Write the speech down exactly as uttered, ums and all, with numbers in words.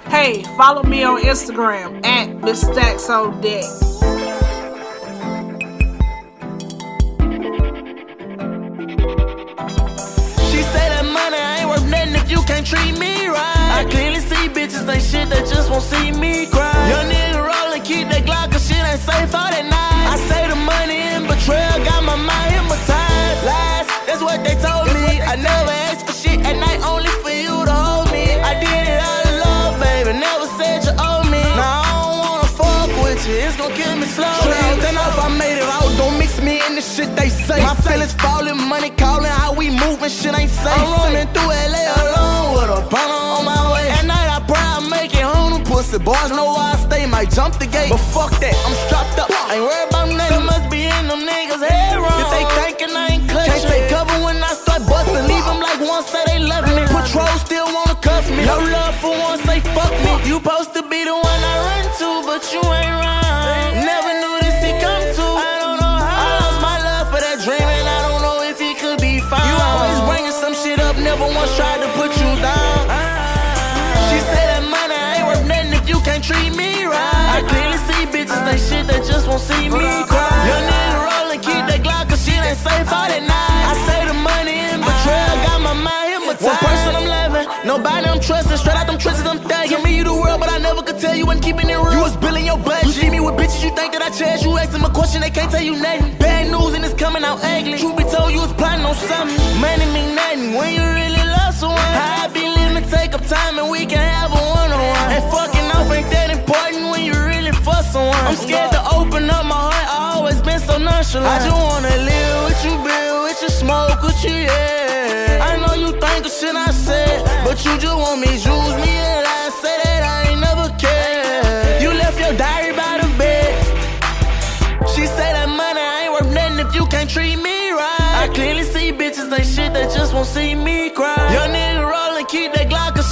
Hey, follow me on Instagram at Miss Stacks on Deck. She say that money ain't worth nothing if you can't treat me right. I clearly see bitches, they shit that just won't see me cry. Young nigga rollin', keep that Glock, cause shit ain't safe all that night. I say the money in betrayal, got my mind hypnotized. Lies, that's what they told me. I never asked for shit at night, only for you to hold me. I did it out of love, baby, never said you owe me. Now I don't wanna fuck with you, it's gon' kill me slowly. Then if I made it out, don't mix me in the shit they say. My feelings falling, money calling, how we moving, shit ain't safe. I'm roaming through L A alone with a burner on my way. At night I pray I make it home. Them pussy boys know where I stay, might jump the gate, but fuck that, I'm strapped up. Ain't worried about nothing, must be in them niggas head wrong. If they thinking I ain't clutch, can't take cover when I start busting. Leave them like one say they love me. Patrol still wanna cuff me. Your love for one say fuck me. You supposed to be the one I run to, but you ain't right. Never knew this he come to. I don't know how. I lost my love for that dream, and I don't know if he could be found. You always bringing some shit up, never once tried to put you down. She say that money ain't worth nothing if you can't treat me right. I clearly see bitches, they shit that just won't see me cry. Young nigga rollin', keep that Glock, cause shit ain't safe all that night. I say the money in betrayal, got my mind hypnotized. One person I'm loving, nobody I'm trusting. Straight out them trenches I'm thugging. Give me you the world, but I never could tell you wasn't keeping it real. You was billing your budget. You see me with bitches, you think that I cherish. You ask them a question, they can't tell you nothing. Bad news and it's coming out ugly. Truth be told, you was plotting on something. Money mean nothing when you really love someone. How I be living, take up time and we can have a one-on-one. And fucking off ain't that important when you really fuck someone. I'm scared to open up my heart, I always been so nonchalant. I just wanna live with you, build with you, smoke with you, yeah. I know you think of shit I said, but you just want me, use me, and I say that I ain't never cared. You left your diary by the bed. She say that money ain't worth nothing if you can't treat me right. I clearly see bitches, they shit that just won't see me cry. Young nigga rollin', keep that Glock, cause